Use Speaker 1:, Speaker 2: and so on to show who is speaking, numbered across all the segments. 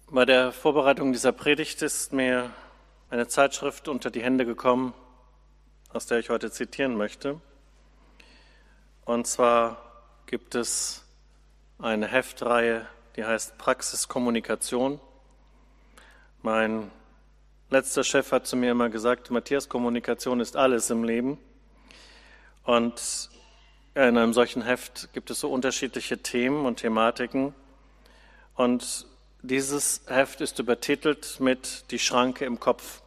Speaker 1: Bei der Vorbereitung dieser Predigt ist mir eine Zeitschrift unter die Hände gekommen, aus der ich heute zitieren möchte. Und zwar gibt es eine Heftreihe, die heißt Praxis Kommunikation. Mein letzter Chef hat zu mir immer gesagt, Matthias, Kommunikation ist alles im Leben. Und in einem solchen Heft gibt es so unterschiedliche Themen und Thematiken. Und dieses Heft ist übertitelt mit Die Schranke im Kopf.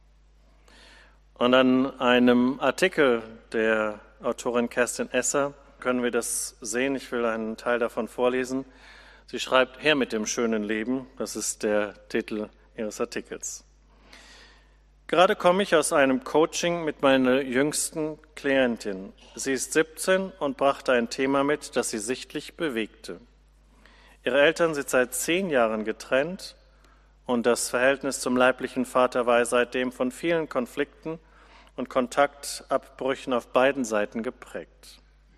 Speaker 1: Und an einem Artikel der Autorin Kerstin Esser können wir das sehen. Ich will einen Teil davon vorlesen. Sie schreibt, Her mit dem schönen Leben, das ist der Titel ihres Artikels. Gerade komme ich aus einem Coaching mit meiner jüngsten Klientin. Sie ist 17 und brachte ein Thema mit, das sie sichtlich bewegte. Ihre Eltern sind seit 10 Jahren getrennt und das Verhältnis zum leiblichen Vater war seitdem von vielen Konflikten und Kontaktabbrüchen auf beiden Seiten geprägt.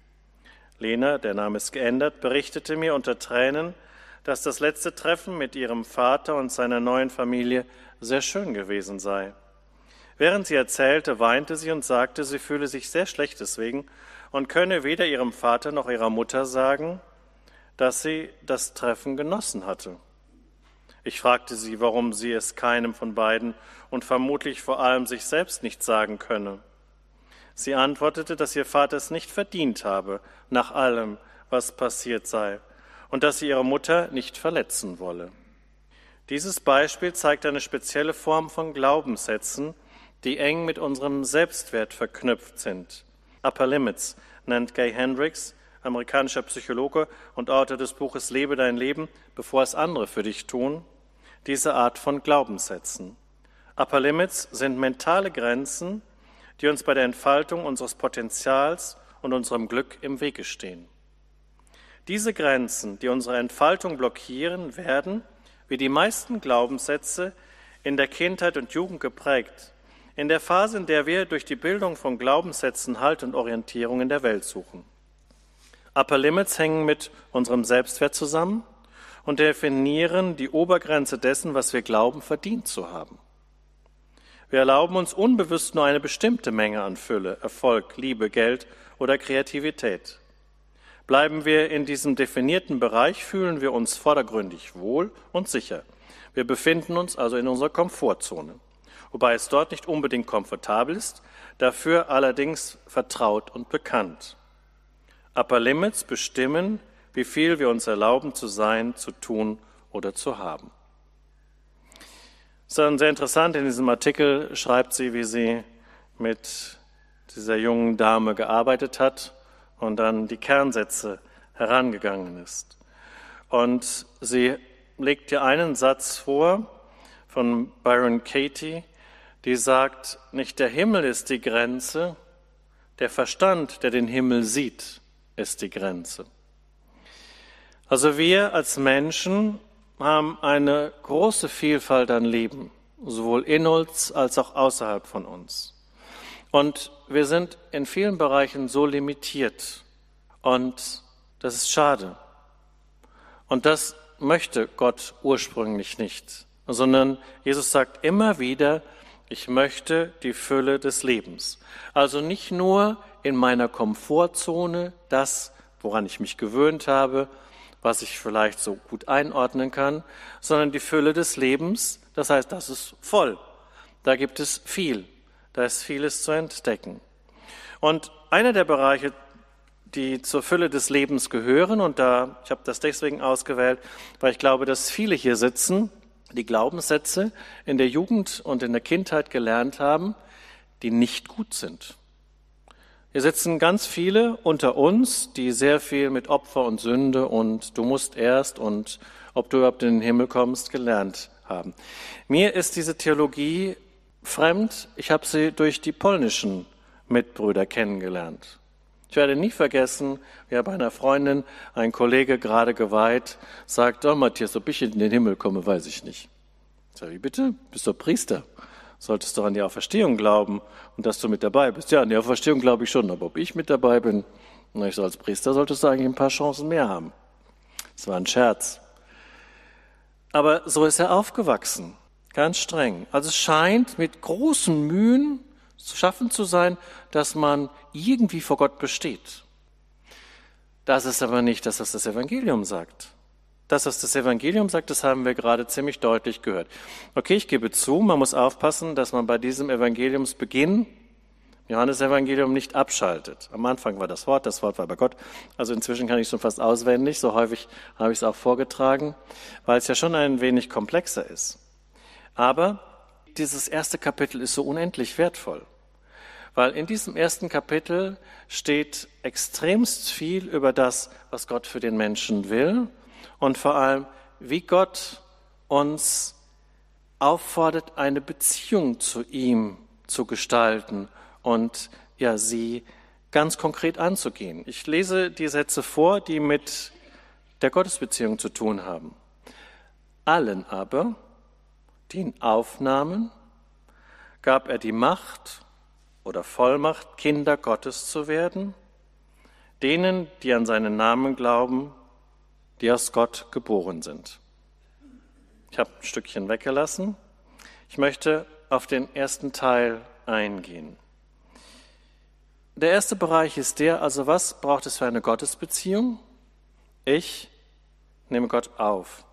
Speaker 1: Lena, der Name ist geändert, berichtete mir unter Tränen, dass das letzte Treffen mit ihrem Vater und seiner neuen Familie sehr schön gewesen sei. Während sie erzählte, weinte sie und sagte, sie fühle sich sehr schlecht deswegen und könne weder ihrem Vater noch ihrer Mutter sagen, dass sie das Treffen genossen hatte. Ich fragte sie, warum sie es keinem von beiden und vermutlich vor allem sich selbst nicht sagen könne. Sie antwortete, dass ihr Vater es nicht verdient habe, nach allem, was passiert sei, und dass sie ihre Mutter nicht verletzen wolle. Dieses Beispiel zeigt eine spezielle Form von Glaubenssätzen, die eng mit unserem Selbstwert verknüpft sind. Upper Limits nennt Gay Hendricks, amerikanischer Psychologe und Autor des Buches Lebe dein Leben, bevor es andere für dich tun, diese Art von Glaubenssätzen. Upper Limits sind mentale Grenzen, die uns bei der Entfaltung unseres Potenzials und unserem Glück im Wege stehen. Diese Grenzen, die unsere Entfaltung blockieren, werden, wie die meisten Glaubenssätze, in der Kindheit und Jugend geprägt, in der Phase, in der wir durch die Bildung von Glaubenssätzen Halt und Orientierung in der Welt suchen. Upper Limits hängen mit unserem Selbstwert zusammen und definieren die Obergrenze dessen, was wir glauben, verdient zu haben. Wir erlauben uns unbewusst nur eine bestimmte Menge an Fülle, Erfolg, Liebe, Geld oder Kreativität. Bleiben wir in diesem definierten Bereich, fühlen wir uns vordergründig wohl und sicher. Wir befinden uns also in unserer Komfortzone, wobei es dort nicht unbedingt komfortabel ist, dafür allerdings vertraut und bekannt. Upper Limits bestimmen, wie viel wir uns erlauben zu sein, zu tun oder zu haben. Es ist dann sehr interessant, in diesem Artikel schreibt sie, wie sie mit dieser jungen Dame gearbeitet hat und dann die Kernsätze herangegangen ist. Und sie legt ihr einen Satz vor von Byron Katie, die sagt, nicht der Himmel ist die Grenze, der Verstand, der den Himmel sieht, ist die Grenze. Also wir als Menschen haben eine große Vielfalt an Leben, sowohl in uns als auch außerhalb von uns. Und wir sind in vielen Bereichen so limitiert und das ist schade. Und das möchte Gott ursprünglich nicht, sondern Jesus sagt immer wieder, ich möchte die Fülle des Lebens. Also nicht nur in meiner Komfortzone, das, woran ich mich gewöhnt habe, was ich vielleicht so gut einordnen kann, sondern die Fülle des Lebens, das heißt, das ist voll. Da gibt es viel, da ist vieles zu entdecken. Und einer der Bereiche, die zur Fülle des Lebens gehören, und ich habe das deswegen ausgewählt, weil ich glaube, dass viele hier sitzen, die Glaubenssätze in der Jugend und in der Kindheit gelernt haben, die nicht gut sind. Hier sitzen ganz viele unter uns, die sehr viel mit Opfer und Sünde und du musst erst und ob du überhaupt in den Himmel kommst, gelernt haben. Mir ist diese Theologie fremd. Ich habe sie durch die polnischen Mitbrüder kennengelernt. Ich werde nie vergessen, wie bei einer Freundin ein Kollege gerade geweiht sagt, oh Matthias, ob ich in den Himmel komme, weiß ich nicht. Ich sage, wie bitte? Bist doch Priester. Solltest doch an die Auferstehung glauben und dass du mit dabei bist. Ja, an die Auferstehung glaube ich schon, aber ob ich mit dabei bin, na, ich so als Priester solltest du eigentlich ein paar Chancen mehr haben. Das war ein Scherz. Aber so ist er aufgewachsen, ganz streng. Also es scheint mit großen Mühen zu schaffen zu sein, dass man irgendwie vor Gott besteht. Das ist aber nicht das, was das Evangelium sagt. Das, was das Evangelium sagt, das haben wir gerade ziemlich deutlich gehört. Okay, ich gebe zu, man muss aufpassen, dass man bei diesem Evangeliumsbeginn Johannes-Evangelium nicht abschaltet. Am Anfang war das Wort war bei Gott. Also inzwischen kann ich es schon fast auswendig, so häufig habe ich es auch vorgetragen, weil es ja schon ein wenig komplexer ist. Aber dieses erste Kapitel ist so unendlich wertvoll, weil in diesem ersten Kapitel steht extremst viel über das, was Gott für den Menschen will und vor allem, wie Gott uns auffordert, eine Beziehung zu ihm zu gestalten und ja, sie ganz konkret anzugehen. Ich lese die Sätze vor, die mit der Gottesbeziehung zu tun haben. Allen aber, die ihn aufnahmen, gab er die Macht oder Vollmacht, Kinder Gottes zu werden, denen, die an seinen Namen glauben, die aus Gott geboren sind. Ich habe ein Stückchen weggelassen. Ich möchte auf den ersten Teil eingehen. Der erste Bereich ist also was braucht es für eine Gottesbeziehung? Ich nehme Gott auf.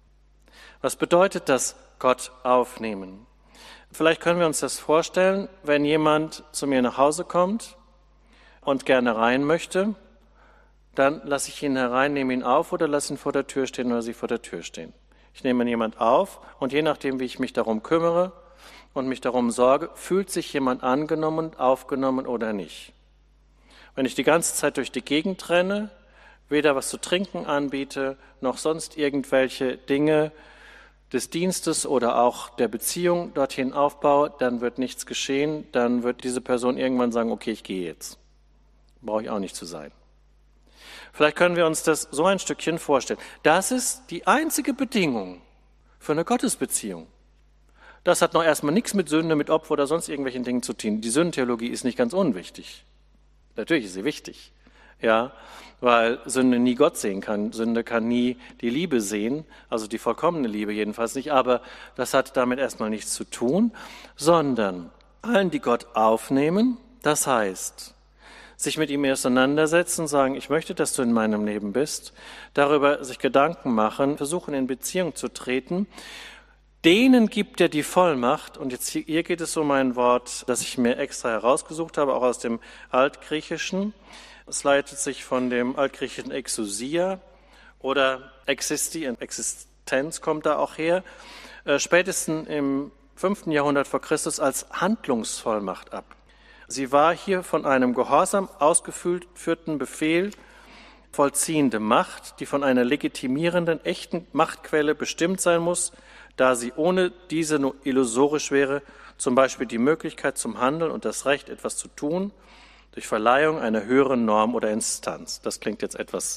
Speaker 1: Was bedeutet das, Gott aufnehmen? Vielleicht können wir uns das vorstellen, wenn jemand zu mir nach Hause kommt und gerne rein möchte, dann lasse ich ihn herein, nehme ihn auf oder lasse ihn vor der Tür stehen oder sie vor der Tür stehen. Ich nehme jemand auf und je nachdem, wie ich mich darum kümmere und mich darum sorge, fühlt sich jemand angenommen, aufgenommen oder nicht. Wenn ich die ganze Zeit durch die Gegend renne, weder was zu trinken anbiete, noch sonst irgendwelche Dinge des Dienstes oder auch der Beziehung dorthin aufbaue, dann wird nichts geschehen, dann wird diese Person irgendwann sagen, okay, ich gehe jetzt. Brauche ich auch nicht zu sein. Vielleicht können wir uns das so ein Stückchen vorstellen. Das ist die einzige Bedingung für eine Gottesbeziehung. Das hat noch erstmal nichts mit Sünde, mit Opfer oder sonst irgendwelchen Dingen zu tun. Die Sündentheologie ist nicht ganz unwichtig. Natürlich ist sie wichtig, ja, weil Sünde nie Gott sehen kann. Sünde kann nie die Liebe sehen, also die vollkommene Liebe jedenfalls nicht. Aber das hat damit erstmal nichts zu tun, sondern allen, die Gott aufnehmen, das heißt, sich mit ihm auseinandersetzen, sagen, ich möchte, dass du in meinem Leben bist, darüber sich Gedanken machen, versuchen in Beziehung zu treten, denen gibt er die Vollmacht, und jetzt hier geht es um ein Wort, das ich mir extra herausgesucht habe, auch aus dem Altgriechischen. Es leitet sich von dem altgriechischen Exousia oder Existi, Existenz kommt da auch her, spätestens im 5. Jahrhundert vor Christus als Handlungsvollmacht ab. Sie war hier von einem gehorsam ausgeführten Befehl vollziehende Macht, die von einer legitimierenden, echten Machtquelle bestimmt sein muss, da sie ohne diese nur illusorisch wäre, zum Beispiel die Möglichkeit zum Handeln und das Recht, etwas zu tun, durch Verleihung einer höheren Norm oder Instanz. Das klingt jetzt etwas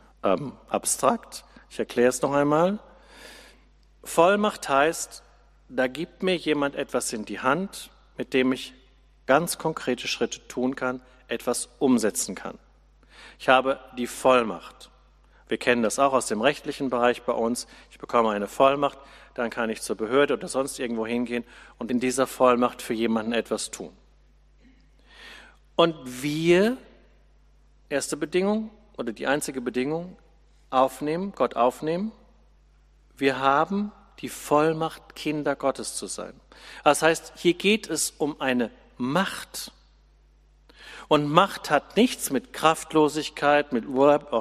Speaker 1: abstrakt. Ich erkläre es noch einmal. Vollmacht heißt, da gibt mir jemand etwas in die Hand, mit dem ich ganz konkrete Schritte tun kann, etwas umsetzen kann. Ich habe die Vollmacht. Wir kennen das auch aus dem rechtlichen Bereich bei uns. Ich bekomme eine Vollmacht, dann kann ich zur Behörde oder sonst irgendwo hingehen und in dieser Vollmacht für jemanden etwas tun. Und wir, erste Bedingung oder die einzige Bedingung, aufnehmen, Gott aufnehmen, wir haben die Vollmacht, Kinder Gottes zu sein. Das heißt, hier geht es um eine Macht. Und Macht hat nichts mit Kraftlosigkeit, mit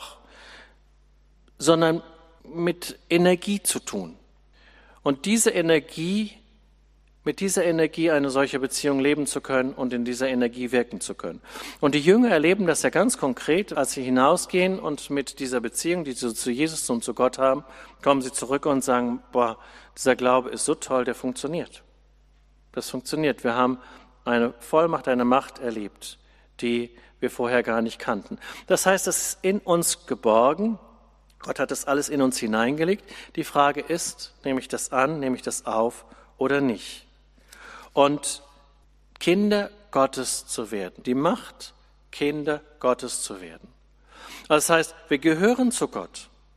Speaker 1: sondern mit Energie zu tun. Und mit dieser Energie eine solche Beziehung leben zu können und in dieser Energie wirken zu können. Und die Jünger erleben das ja ganz konkret, als sie hinausgehen und mit dieser Beziehung, die sie zu Jesus und zu Gott haben, kommen sie zurück und sagen, dieser Glaube ist so toll, der funktioniert. Das funktioniert. Wir haben eine Vollmacht, eine Macht erlebt, die wir vorher gar nicht kannten. Das heißt, es ist in uns geborgen. Gott hat das alles in uns hineingelegt. Die Frage ist, nehme ich das an, nehme ich das auf oder nicht? Und Kinder Gottes zu werden, die Macht, Kinder Gottes zu werden. Das heißt, wir gehören zu Gott.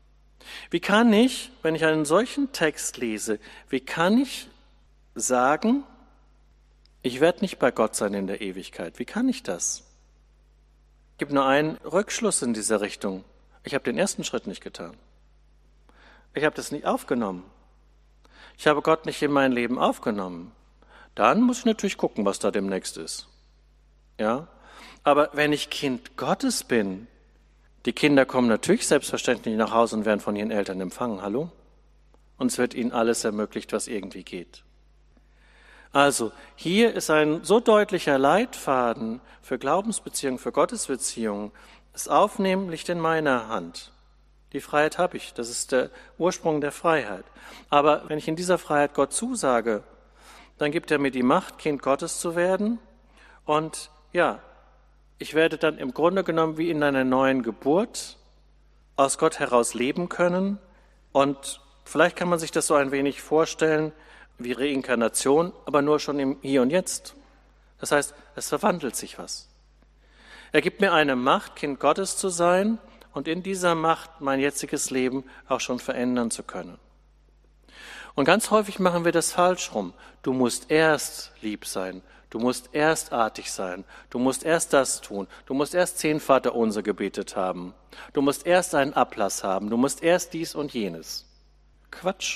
Speaker 1: Wie kann ich, wenn ich einen solchen Text lese, wie kann ich sagen, ich werde nicht bei Gott sein in der Ewigkeit? Wie kann ich das? Es gibt nur einen Rückschluss in dieser Richtung. Ich habe den ersten Schritt nicht getan. Ich habe das nicht aufgenommen. Ich habe Gott nicht in mein Leben aufgenommen. Dann muss ich natürlich gucken, was da demnächst ist. Ja? Aber wenn ich Kind Gottes bin, die Kinder kommen natürlich selbstverständlich nach Hause und werden von ihren Eltern empfangen. Hallo? Und es wird ihnen alles ermöglicht, was irgendwie geht. Also, hier ist ein so deutlicher Leitfaden für Glaubensbeziehungen, für Gottesbeziehungen. Das Aufnehmen liegt in meiner Hand. Die Freiheit habe ich, das ist der Ursprung der Freiheit. Aber wenn ich in dieser Freiheit Gott zusage, dann gibt er mir die Macht, Kind Gottes zu werden. Und ja, ich werde dann im Grunde genommen wie in einer neuen Geburt aus Gott heraus leben können. Und vielleicht kann man sich das so ein wenig vorstellen wie Reinkarnation, aber nur schon im Hier und Jetzt. Das heißt, es verwandelt sich was. Er gibt mir eine Macht, Kind Gottes zu sein und in dieser Macht mein jetziges Leben auch schon verändern zu können. Und ganz häufig machen wir das falsch rum. Du musst erst lieb sein, du musst erst artig sein, du musst erst das tun, du musst erst 10 Vaterunser gebetet haben, du musst erst einen Ablass haben, du musst erst dies und jenes. Quatsch.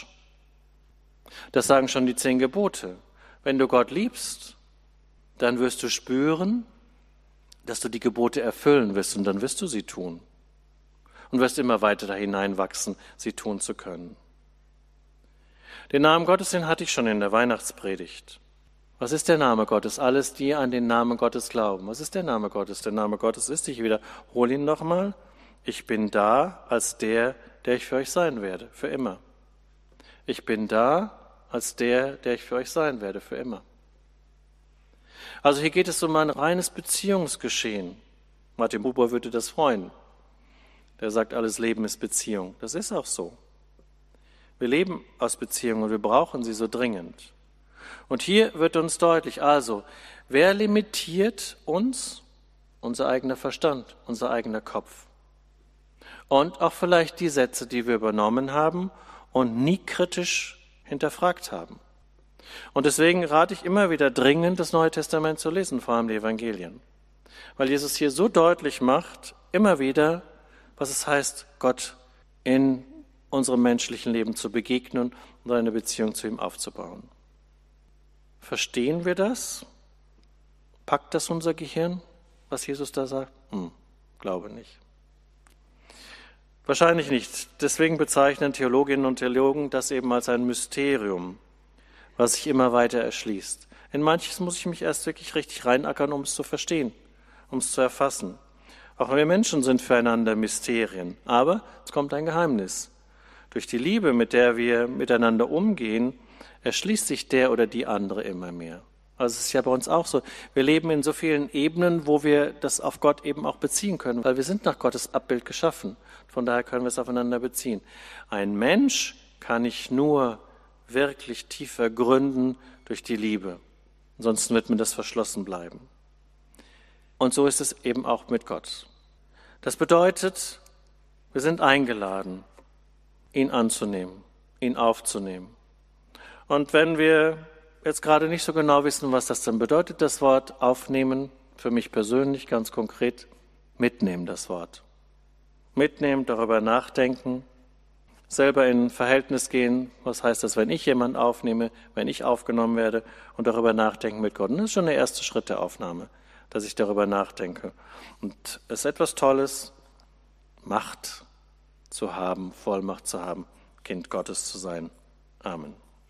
Speaker 1: Das sagen schon die 10 Gebote. Wenn du Gott liebst, dann wirst du spüren, dass du die Gebote erfüllen wirst und dann wirst du sie tun. Und wirst immer weiter da hineinwachsen, sie tun zu können. Den Namen Gottes, den hatte ich schon in der Weihnachtspredigt. Was ist der Name Gottes? Alles, die an den Namen Gottes glauben. Was ist der Name Gottes? Der Name Gottes ist, ich wiederhole ihn nochmal, ich bin da als der ich für euch sein werde, für immer. Ich bin da als der ich für euch sein werde, für immer. Also hier geht es um ein reines Beziehungsgeschehen. Martin Buber würde das freuen. Der sagt, alles Leben ist Beziehung. Das ist auch so. Wir leben aus Beziehungen und wir brauchen sie so dringend. Und hier wird uns deutlich, also, wer limitiert uns? Unser eigener Verstand, unser eigener Kopf. Und auch vielleicht die Sätze, die wir übernommen haben und nie kritisch hinterfragt haben. Und deswegen rate ich immer wieder dringend, das Neue Testament zu lesen, vor allem die Evangelien. Weil Jesus hier so deutlich macht, immer wieder, was es heißt, Gott in unserem menschlichen Leben zu begegnen und eine Beziehung zu ihm aufzubauen. Verstehen wir das? Packt das unser Gehirn, was Jesus da sagt? Glaube nicht. Wahrscheinlich nicht. Deswegen bezeichnen Theologinnen und Theologen das eben als ein Mysterium, was sich immer weiter erschließt. In manches muss ich mich erst wirklich richtig reinackern, um es zu verstehen, um es zu erfassen. Auch wir Menschen sind füreinander Mysterien. Aber es kommt ein Geheimnis. Durch die Liebe, mit der wir miteinander umgehen, erschließt sich der oder die andere immer mehr. Also es ist ja bei uns auch so. Wir leben in so vielen Ebenen, wo wir das auf Gott eben auch beziehen können, weil wir sind nach Gottes Abbild geschaffen. Von daher können wir es aufeinander beziehen. Ein Mensch kann ich nur wirklich tiefer gründen durch die Liebe. Ansonsten wird mir das verschlossen bleiben. Und so ist es eben auch mit Gott. Das bedeutet, wir sind eingeladen, ihn anzunehmen, ihn aufzunehmen. Und wenn wir jetzt gerade nicht so genau wissen, was das denn bedeutet, das Wort aufnehmen, für mich persönlich ganz konkret, mitnehmen das Wort. Mitnehmen, darüber nachdenken, selber in ein Verhältnis gehen, was heißt das, wenn ich jemanden aufnehme, wenn ich aufgenommen werde und darüber nachdenken mit Gott. Und das ist schon der erste Schritt der Aufnahme, dass ich darüber nachdenke. Und es ist etwas Tolles, Macht zu haben, Vollmacht zu haben, Kind Gottes zu sein. Amen.